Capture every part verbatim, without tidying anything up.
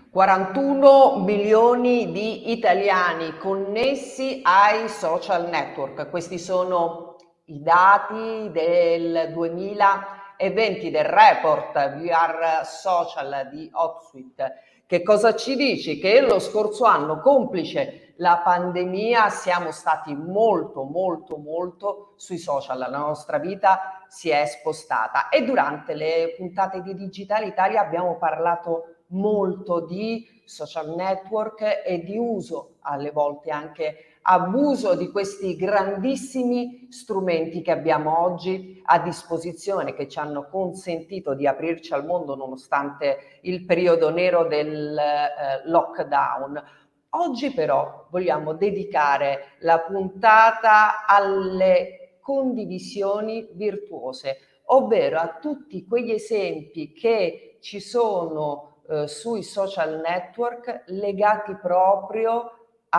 quarantuno milioni di italiani connessi ai social network. Questi sono i dati del duemilaventi del report We Are Social di Hotsuite. Che cosa ci dici? Che lo scorso anno, complice la pandemia, siamo stati molto molto molto sui social, la nostra vita si è spostata e durante le puntate di Digitale Italia abbiamo parlato molto di social network e di uso, alle volte anche abuso, di questi grandissimi strumenti che abbiamo oggi a disposizione, che ci hanno consentito di aprirci al mondo nonostante il periodo nero del eh, lockdown. Oggi però vogliamo dedicare la puntata alle condivisioni virtuose, ovvero a tutti quegli esempi che ci sono eh, sui social network legati proprio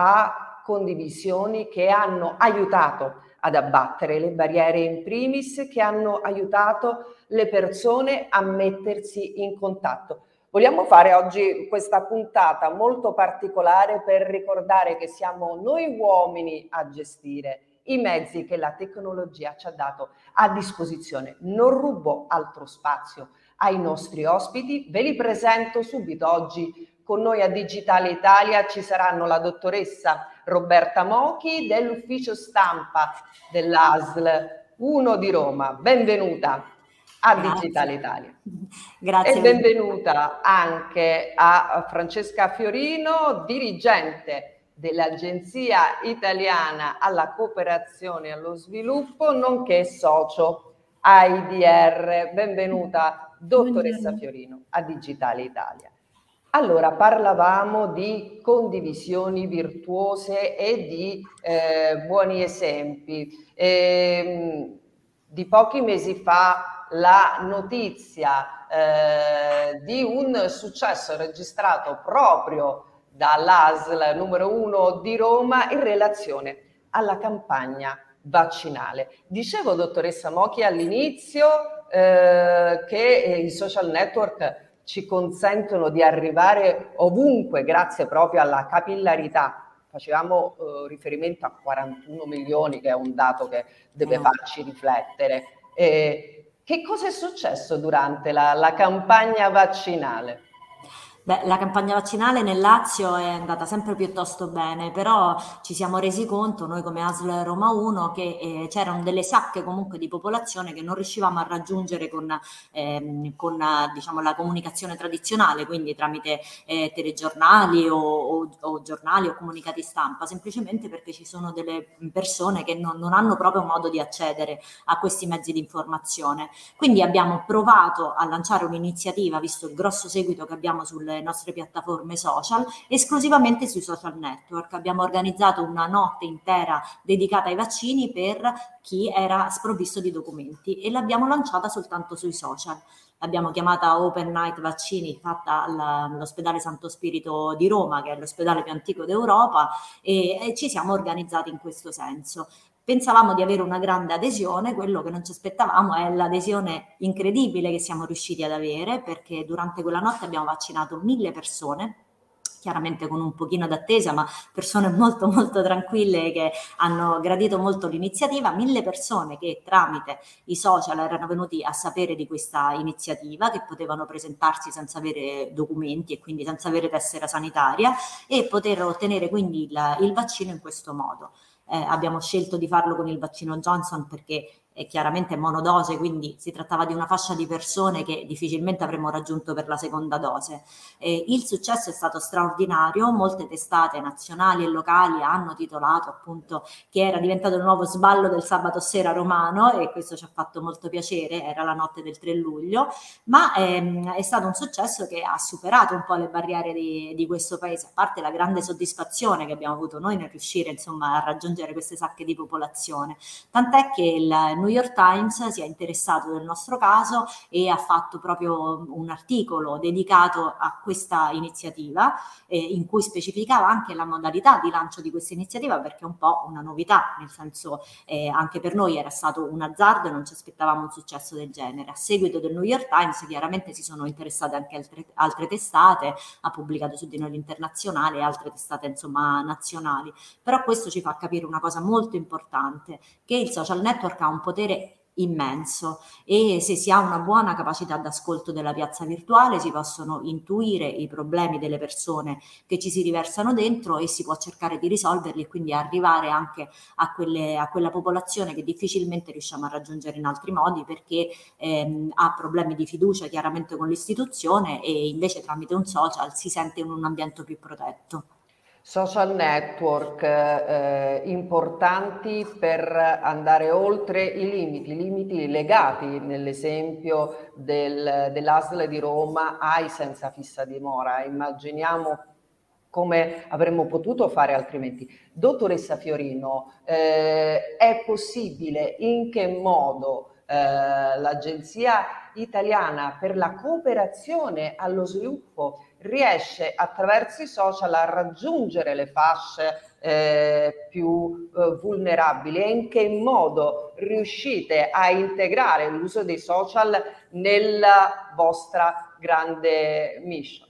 a condivisioni che hanno aiutato ad abbattere le barriere in primis, che hanno aiutato le persone a mettersi in contatto. Vogliamo fare oggi questa puntata molto particolare per ricordare che siamo noi uomini a gestire i mezzi che la tecnologia ci ha dato a disposizione. Non rubo altro spazio ai nostri ospiti, ve li presento subito. Oggi con noi a Digitale Italia ci saranno la dottoressa Roberta Mochi dell'ufficio stampa dell'A S L uno di Roma. Benvenuta a Grazie. Digitale Italia. Grazie. E benvenuta anche a Francesca Fiorino, dirigente dell'Agenzia Italiana alla Cooperazione e allo Sviluppo, nonché socio a I D R. Benvenuta, dottoressa Fiorino, a Digitale Italia. Allora, parlavamo di condivisioni virtuose e di eh, buoni esempi. E, di pochi mesi fa la notizia eh, di un successo registrato proprio dall'A S L numero uno di Roma in relazione alla campagna vaccinale. Dicevo, dottoressa Mochi, all'inizio eh, che i social network ci consentono di arrivare ovunque grazie proprio alla capillarità. Facevamo eh, riferimento a quarantuno milioni, che è un dato che deve no. farci riflettere. Eh, che cosa è successo durante la, la campagna vaccinale? Beh, la campagna vaccinale nel Lazio è andata sempre piuttosto bene, però ci siamo resi conto, noi come A S L Roma uno, che eh, c'erano delle sacche comunque di popolazione che non riuscivamo a raggiungere con, ehm, con diciamo, la comunicazione tradizionale, quindi tramite eh, telegiornali o, o, o giornali o comunicati stampa, semplicemente perché ci sono delle persone che non, non hanno proprio modo di accedere a questi mezzi di informazione. Quindi abbiamo provato a lanciare un'iniziativa, visto il grosso seguito che abbiamo sulle nostre piattaforme social, esclusivamente sui social network. Abbiamo organizzato una notte intera dedicata ai vaccini per chi era sprovvisto di documenti e l'abbiamo lanciata soltanto sui social. L'abbiamo chiamata Open Night Vaccini, fatta all'ospedale Santo Spirito di Roma, che è l'ospedale più antico d'Europa, e, e ci siamo organizzati in questo senso. Pensavamo di avere una grande adesione, quello che non ci aspettavamo è l'adesione incredibile che siamo riusciti ad avere, perché durante quella notte abbiamo vaccinato mille persone, chiaramente con un pochino d'attesa, ma persone molto molto tranquille che hanno gradito molto l'iniziativa, mille persone che tramite i social erano venuti a sapere di questa iniziativa, che potevano presentarsi senza avere documenti e quindi senza avere tessera sanitaria e poter ottenere quindi il, il vaccino in questo modo. Eh, abbiamo scelto di farlo con il vaccino Johnson perché è chiaramente monodose, quindi si trattava di una fascia di persone che difficilmente avremmo raggiunto per la seconda dose. Eh, il successo è stato straordinario, molte testate nazionali e locali hanno titolato appunto che era diventato il nuovo sballo del sabato sera romano e questo ci ha fatto molto piacere, era la notte del tre luglio, ma ehm, è stato un successo che ha superato un po' le barriere di, di questo paese, a parte la grande soddisfazione che abbiamo avuto noi nel riuscire insomma a raggiungere queste sacche di popolazione, tant'è che il New York Times si è interessato del nostro caso e ha fatto proprio un articolo dedicato a questa iniziativa, eh, in cui specificava anche la modalità di lancio di questa iniziativa, perché è un po' una novità, nel senso eh, anche per noi era stato un azzardo e non ci aspettavamo un successo del genere. A seguito del New York Times chiaramente si sono interessate anche altre, altre testate, ha pubblicato su di noi l'Internazionale e altre testate insomma nazionali, però questo ci fa capire una cosa molto importante, che il social network ha un potere immenso e se si ha una buona capacità d'ascolto della piazza virtuale si possono intuire i problemi delle persone che ci si riversano dentro e si può cercare di risolverli e quindi arrivare anche a, quelle, a quella popolazione che difficilmente riusciamo a raggiungere in altri modi, perché ehm, ha problemi di fiducia chiaramente con l'istituzione e invece tramite un social si sente in un ambiente più protetto. Social network eh, importanti per andare oltre i limiti, limiti legati nell'esempio del, dell'A S L di Roma ai senza fissa dimora. Immaginiamo come avremmo potuto fare altrimenti. Dottoressa Fiorino, eh, è possibile, in che modo eh, l'Agenzia Italiana per la Cooperazione allo Sviluppo riesce attraverso i social a raggiungere le fasce eh, più eh, vulnerabili e in che modo riuscite a integrare l'uso dei social nella vostra grande mission?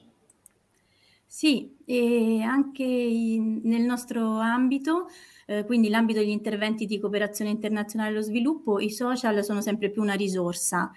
Sì, e anche in, nel nostro ambito, eh, quindi l'ambito degli interventi di cooperazione internazionale allo sviluppo, i social sono sempre più una risorsa.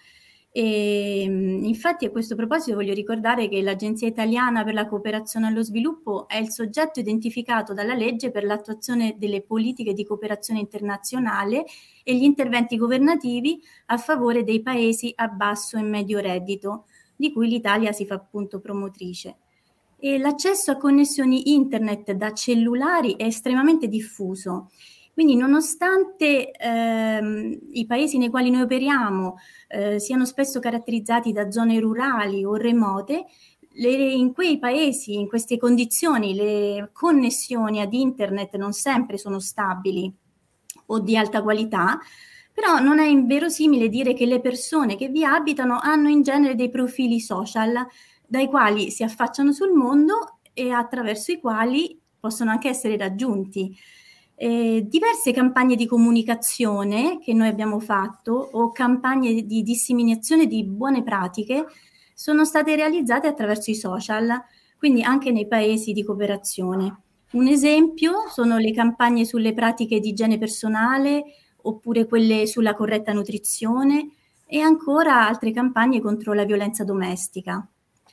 E, infatti a questo proposito voglio ricordare che l'Agenzia Italiana per la Cooperazione allo Sviluppo è il soggetto identificato dalla legge per l'attuazione delle politiche di cooperazione internazionale e gli interventi governativi a favore dei paesi a basso e medio reddito, di cui l'Italia si fa appunto promotrice. E l'accesso a connessioni internet da cellulari è estremamente diffuso. Quindi nonostante ehm, i paesi nei quali noi operiamo eh, siano spesso caratterizzati da zone rurali o remote, le, in quei paesi, in queste condizioni, le connessioni ad internet non sempre sono stabili o di alta qualità, però non è inverosimile dire che le persone che vi abitano hanno in genere dei profili social dai quali si affacciano sul mondo e attraverso i quali possono anche essere raggiunti. Eh, diverse campagne di comunicazione che noi abbiamo fatto o campagne di disseminazione di buone pratiche sono state realizzate attraverso i social, quindi anche nei paesi di cooperazione. Un esempio sono le campagne sulle pratiche di igiene personale oppure quelle sulla corretta nutrizione e ancora altre campagne contro la violenza domestica.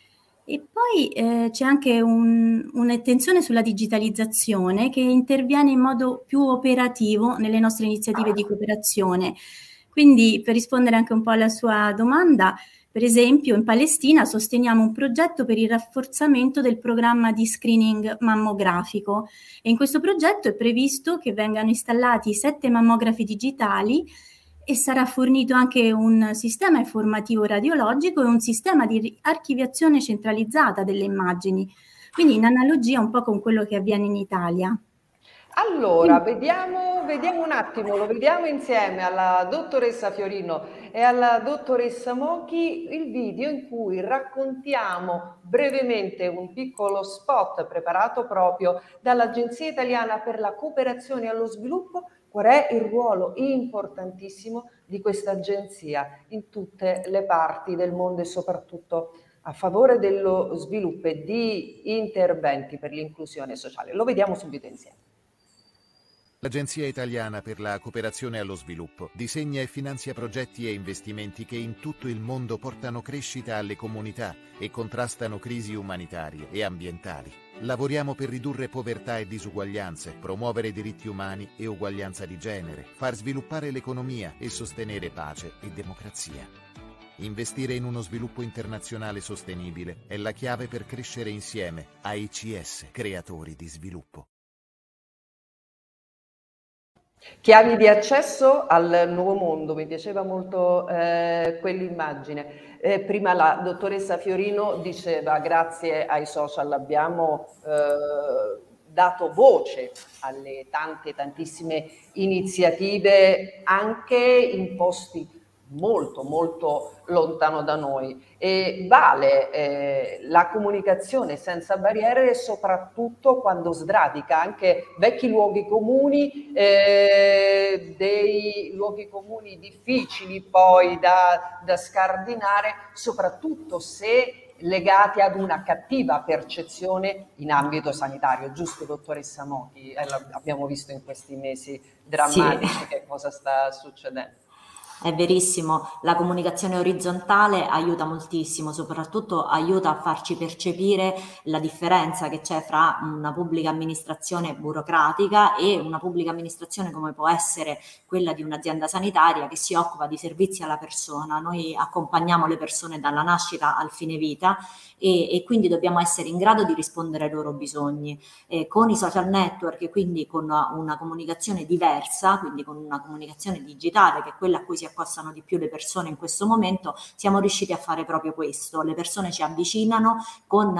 E poi eh, c'è anche un, un'attenzione sulla digitalizzazione che interviene in modo più operativo nelle nostre iniziative di cooperazione. Quindi, per rispondere anche un po' alla sua domanda, per esempio in Palestina sosteniamo un progetto per il rafforzamento del programma di screening mammografico e in questo progetto è previsto che vengano installati sette mammografi digitali e sarà fornito anche un sistema informativo radiologico e un sistema di archiviazione centralizzata delle immagini, quindi in analogia un po' con quello che avviene in Italia. Allora, vediamo, vediamo un attimo, lo vediamo insieme alla dottoressa Fiorino e alla dottoressa Mochi il video in cui raccontiamo brevemente un piccolo spot preparato proprio dall'Agenzia Italiana per la Cooperazione allo Sviluppo. Qual è il ruolo importantissimo di questa agenzia in tutte le parti del mondo e soprattutto a favore dello sviluppo e di interventi per l'inclusione sociale? Lo vediamo subito insieme. L'Agenzia Italiana per la Cooperazione allo Sviluppo disegna e finanzia progetti e investimenti che in tutto il mondo portano crescita alle comunità e contrastano crisi umanitarie e ambientali. Lavoriamo per ridurre povertà e disuguaglianze, promuovere diritti umani e uguaglianza di genere, far sviluppare l'economia e sostenere pace e democrazia. Investire in uno sviluppo internazionale sostenibile è la chiave per crescere insieme. A I C S, creatori di sviluppo. Chiavi di accesso al nuovo mondo, mi piaceva molto eh, quell'immagine. Eh, prima la dottoressa Fiorino diceva grazie ai social abbiamo eh, dato voce alle tante, tantissime iniziative anche in posti molto molto lontano da noi, e vale eh, la comunicazione senza barriere soprattutto quando sradica anche vecchi luoghi comuni, eh, dei luoghi comuni difficili poi da, da scardinare, soprattutto se legati ad una cattiva percezione in ambito sanitario, giusto dottoressa Moti? Eh, abbiamo visto in questi mesi drammatici sì. Che cosa sta succedendo. È verissimo, la comunicazione orizzontale aiuta moltissimo, soprattutto aiuta a farci percepire la differenza che c'è fra una pubblica amministrazione burocratica e una pubblica amministrazione come può essere quella di un'azienda sanitaria che si occupa di servizi alla persona. Noi accompagniamo le persone dalla nascita al fine vita e, e quindi dobbiamo essere in grado di rispondere ai loro bisogni. E con i social network e quindi con una, una comunicazione diversa, quindi con una comunicazione digitale che è quella a cui si accostano di più le persone in questo momento, siamo riusciti a fare proprio questo. Le persone ci avvicinano con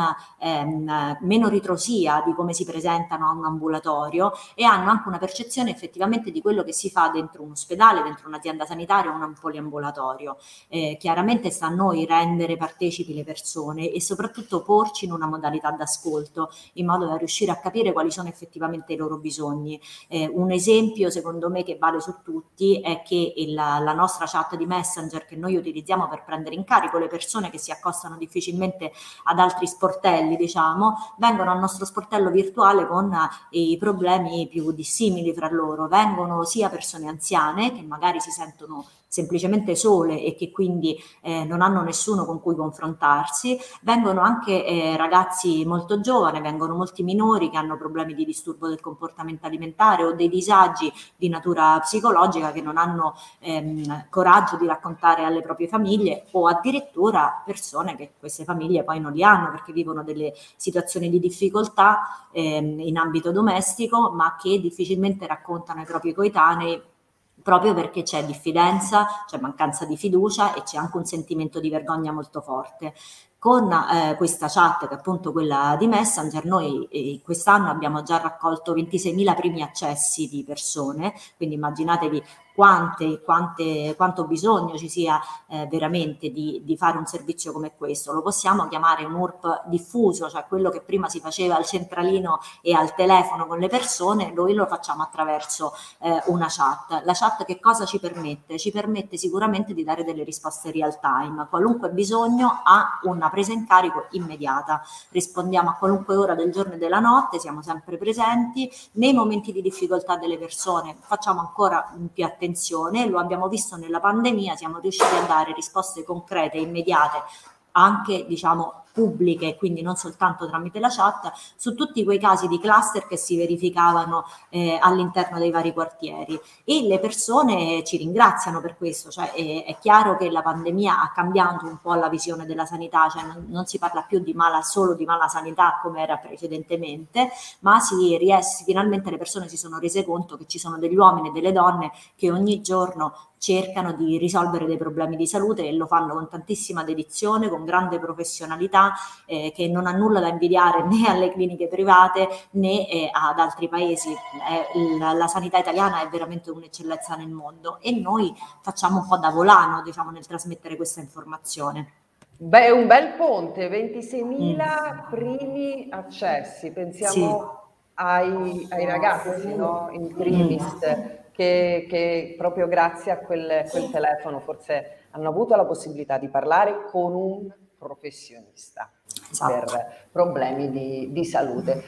ehm, meno ritrosia di come si presentano a un ambulatorio e hanno anche una percezione effettivamente di quello che si fa dentro un ospedale, dentro un'azienda sanitaria o un poliambulatorio. Eh, chiaramente sta a noi rendere partecipi le persone e soprattutto porci in una modalità d'ascolto in modo da riuscire a capire quali sono effettivamente i loro bisogni. Eh, un esempio secondo me che vale su tutti è che il, la nostra chat di Messenger che noi utilizziamo per prendere in carico le persone che si accostano difficilmente ad altri sportelli, diciamo, vengono al nostro sportello virtuale con eh, i problemi più dissimili fra loro. Vengono sia persone anziane che magari si sentono semplicemente sole e che quindi eh, non hanno nessuno con cui confrontarsi, vengono anche eh, ragazzi molto giovani, vengono molti minori che hanno problemi di disturbo del comportamento alimentare o dei disagi di natura psicologica che non hanno ehm, coraggio di raccontare alle proprie famiglie, o addirittura persone che queste famiglie poi non li hanno perché vivono delle situazioni di difficoltà ehm, in ambito domestico, ma che difficilmente raccontano ai propri coetanei proprio perché c'è diffidenza, c'è mancanza di fiducia e c'è anche un sentimento di vergogna molto forte. Con eh, questa chat, che è appunto quella di Messenger, noi eh, quest'anno abbiamo già raccolto ventiseimila primi accessi di persone, quindi immaginatevi quante, quante, quanto bisogno ci sia eh, veramente di, di fare un servizio come questo. Lo possiamo chiamare un U R P diffuso, cioè quello che prima si faceva al centralino e al telefono con le persone, noi lo facciamo attraverso eh, una chat. La chat che cosa ci permette? Ci permette sicuramente di dare delle risposte real time. Qualunque bisogno ha una presa in carico immediata, rispondiamo a qualunque ora del giorno e della notte, siamo sempre presenti. Nei momenti di difficoltà delle persone facciamo ancora più attenzione, lo abbiamo visto nella pandemia, siamo riusciti a dare risposte concrete e immediate, anche diciamo pubbliche, quindi non soltanto tramite la chat, su tutti quei casi di cluster che si verificavano eh, all'interno dei vari quartieri, e le persone ci ringraziano per questo. Cioè è, è chiaro che la pandemia ha cambiato un po' la visione della sanità, cioè non, non si parla più di mala, solo di mala sanità come era precedentemente, ma si riesce, finalmente le persone si sono rese conto che ci sono degli uomini e delle donne che ogni giorno cercano di risolvere dei problemi di salute e lo fanno con tantissima dedizione, con grande professionalità, eh, che non ha nulla da invidiare né alle cliniche private né eh, ad altri paesi. Eh, la, la sanità italiana è veramente un'eccellenza nel mondo e noi facciamo un po' da volano, diciamo, nel trasmettere questa informazione. Beh, è un bel ponte, ventiseimila mm. primi accessi, pensiamo sì. ai, ai ragazzi, no? In primis. Mm. Che, che proprio grazie a quel, quel telefono forse hanno avuto la possibilità di parlare con un professionista esatto. per problemi di, di salute.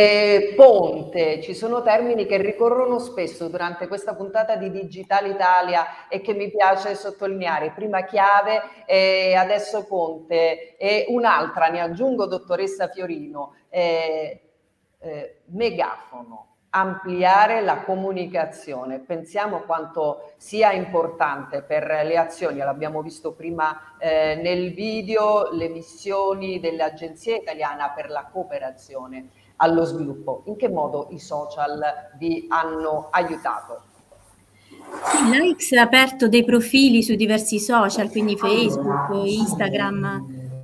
E ponte, ci sono termini che ricorrono spesso durante questa puntata di Digital Italia e che mi piace sottolineare: prima chiave e adesso ponte, e un'altra, ne aggiungo dottoressa Fiorino, eh, eh, megafono. Ampliare la comunicazione. Pensiamo quanto sia importante per le azioni, l'abbiamo visto prima eh, nel video, le missioni dell'Agenzia Italiana per la Cooperazione allo Sviluppo. In che modo i social vi hanno aiutato? Sì, l'A I C S ha aperto dei profili su diversi social, quindi Facebook, Instagram,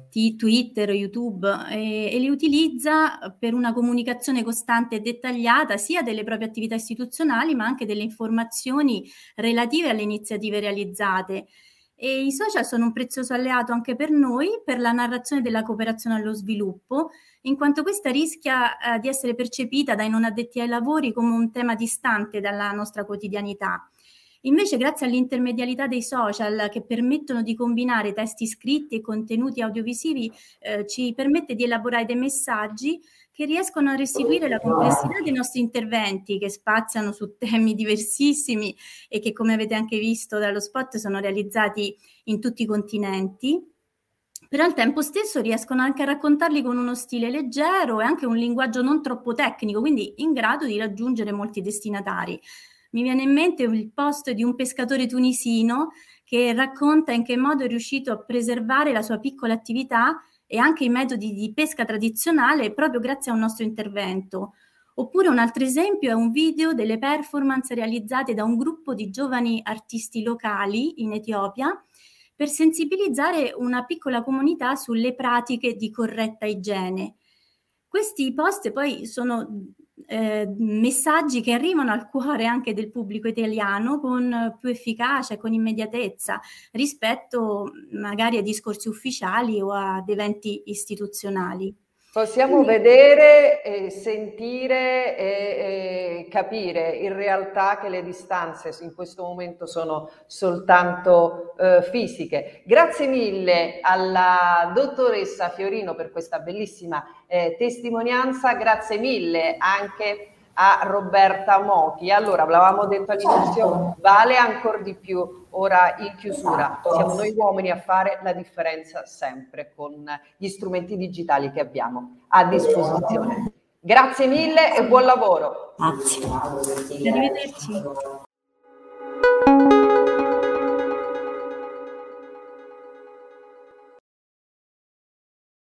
Twitter, YouTube, e, e li utilizza per una comunicazione costante e dettagliata sia delle proprie attività istituzionali ma anche delle informazioni relative alle iniziative realizzate. E i social sono un prezioso alleato anche per noi per la narrazione della cooperazione allo sviluppo, in quanto questa rischia eh, di essere percepita dai non addetti ai lavori come un tema distante dalla nostra quotidianità. Invece, grazie all'intermedialità dei social che permettono di combinare testi scritti e contenuti audiovisivi, eh, ci permette di elaborare dei messaggi che riescono a restituire la complessità dei nostri interventi, che spaziano su temi diversissimi e che, come avete anche visto dallo spot, sono realizzati in tutti i continenti. Però al tempo stesso riescono anche a raccontarli con uno stile leggero e anche un linguaggio non troppo tecnico, quindi in grado di raggiungere molti destinatari. Mi viene in mente il post di un pescatore tunisino che racconta in che modo è riuscito a preservare la sua piccola attività e anche i metodi di pesca tradizionale proprio grazie a un nostro intervento. Oppure un altro esempio è un video delle performance realizzate da un gruppo di giovani artisti locali in Etiopia per sensibilizzare una piccola comunità sulle pratiche di corretta igiene. Questi post poi sono eh, messaggi che arrivano al cuore anche del pubblico italiano con più efficacia e con immediatezza rispetto magari a discorsi ufficiali o ad eventi istituzionali. Possiamo Quindi, vedere, e sentire e, e capire in realtà che le distanze in questo momento sono soltanto eh, fisiche. Grazie mille alla dottoressa Fiorino per questa bellissima eh, testimonianza, grazie mille anche a Roberta Mochi. Allora, l'avevamo detto all'inizio, vale ancora di più ora in chiusura. Siamo noi uomini a fare la differenza sempre con gli strumenti digitali che abbiamo a disposizione. Grazie mille e buon lavoro. Grazie. Arrivederci.